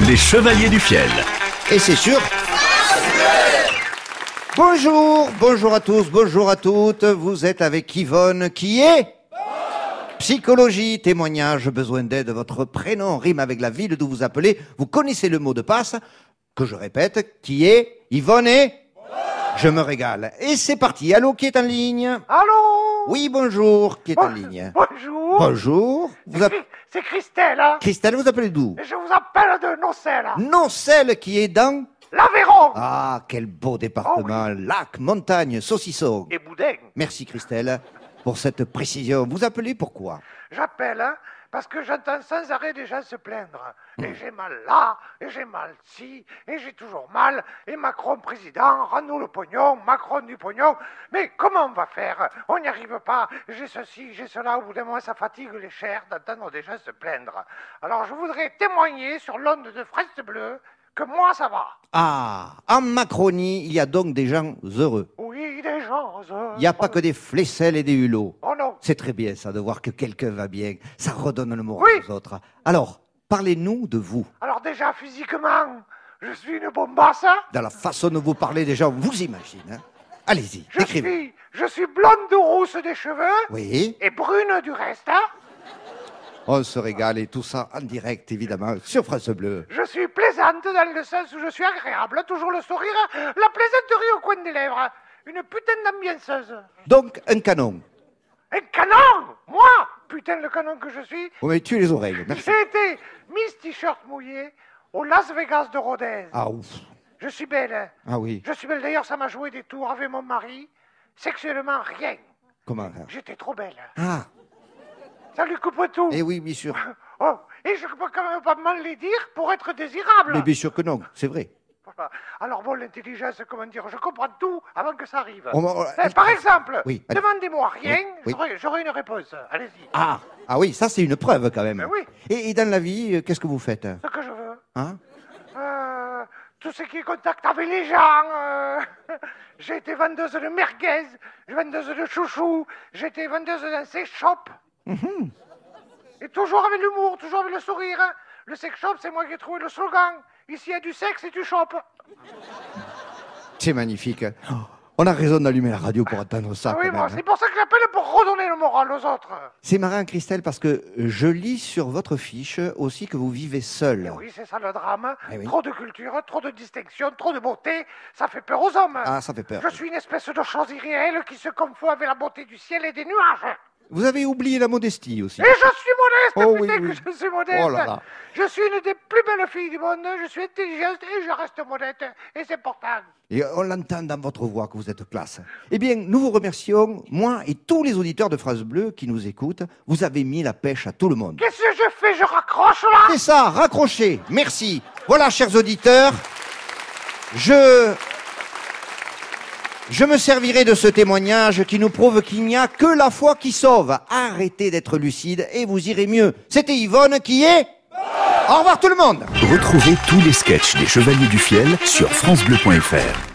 Les Chevaliers du Fiel. Et c'est sûr. Bonjour à tous, bonjour à toutes. Vous êtes avec Yvonne qui est psychologie, témoignage, besoin d'aide. Votre prénom rime avec la ville d'où vous appelez. Vous connaissez le mot de passe, que je répète, qui est Yvonne et je me régale. Et c'est parti. Allô, qui est en ligne? Allô? Oui, bonjour, qui est en ligne? Bonjour. Bonjour. C'est Christelle, hein? Christelle, vous appelez d'où? Je vous appelle de Nocelle. Nocelle qui est dans... L'Aveyron. Ah, quel beau département. Oh oui. Lac, montagne, saucisson. Et Boudin. Merci Christelle pour cette précision. Vous appelez pourquoi? J'appelle, hein, parce que j'entends sans arrêt des gens se plaindre. Et j'ai mal là, et j'ai mal ci, et j'ai toujours mal. Et Macron président, rends-nous le pognon, Macron du pognon. Mais comment on va faire? On n'y arrive pas. J'ai ceci, j'ai cela. Au bout d'un moment, ça fatigue les chairs d'entendre des gens se plaindre. Alors je voudrais témoigner sur l'onde de Fraise Bleue que moi ça va. Ah, en Macronie, il y a donc des gens heureux. Oui, des gens heureux. Il n'y a pas que des flesselles et des hulots. Oh non. C'est très bien ça, de voir que quelqu'un va bien. Ça redonne le moral Oui. aux autres. Alors, parlez-nous de vous. Alors déjà, physiquement, je suis une bombasse. Dans la façon de vous parler, des gens vous imaginent. Hein. Allez-y, décrivez. Je suis blonde ou rousse des cheveux Oui, et brune du reste. Hein. on se régale et tout ça en direct, évidemment, sur France Bleu. Je suis plaisante dans le sens où je suis agréable, toujours le sourire, la plaisanterie au coin des lèvres. Une putain d'ambianceuse. Donc, un canon. Un canon. Moi, putain le canon que je suis. Vous m'avez tué les oreilles, merci. J'ai été Miss T-shirt mouillé au Las Vegas de Rodez. Ah ouf. Je suis belle. Hein. Ah oui, Je suis belle, d'ailleurs, ça m'a joué des tours avec mon mari. Sexuellement, rien. comment ça? J'étais trop belle. Ah, Ça lui coupe tout. eh oui, bien sûr. Oh, et je ne peux quand même pas mal les dire pour être désirable. Mais bien sûr que non, c'est vrai. Voilà. Alors bon, l'intelligence, comment dire, je comprends tout avant que ça arrive. On- Par exemple, Oui, allez. demandez-moi rien, Oui, oui. j'aurai une réponse. Allez-y. Ah, ah oui, ça c'est une preuve quand même. Ben oui. Et dans la vie, qu'est-ce que vous faites? Ce que je veux. Hein? Tout ce qui est contact avec les gens. J'ai été vendeuse de merguez, vendeuse de chouchou, j'ai été vendeuse dans sex shop. Et toujours avec l'humour, toujours avec le sourire. Hein. Le sex shop, c'est moi qui ai trouvé le slogan. Ici, il y a du sexe et du shop. C'est magnifique. Oh, on a raison d'allumer la radio pour entendre ça. Ah quand oui, même, moi, hein. c'est pour ça que j'appelle pour redonner le moral aux autres. C'est marrant, Christelle, parce que je lis sur votre fiche aussi que vous vivez seule. Et oui, c'est ça le drame. Eh oui. Trop de culture, trop de distinction, trop de beauté. Ça fait peur aux hommes. Ah, ça fait peur. Je suis une espèce de chose irréelle qui se confond avec la beauté du ciel et des nuages. Vous avez oublié la modestie aussi. Et je suis modeste, Oh putain oui, oui. que je suis modeste. Oh là là. Je suis une des plus belles filles du monde, je suis intelligente et je reste modeste. Et c'est important. Et on l'entend dans votre voix que vous êtes classe. Eh bien, nous vous remercions, moi et tous les auditeurs de France Bleu qui nous écoutent. Vous avez mis la pêche à tout le monde. Qu'est-ce que je fais? Je raccroche là? C'est ça, raccrochez. Merci. Voilà, chers auditeurs, je me servirai de ce témoignage qui nous prouve qu'il n'y a que la foi qui sauve. Arrêtez d'être lucide et vous irez mieux. C'était Yvonne qui est... Au revoir tout le monde. Retrouvez tous les sketchs des Chevaliers du Fiel sur francebleu.fr.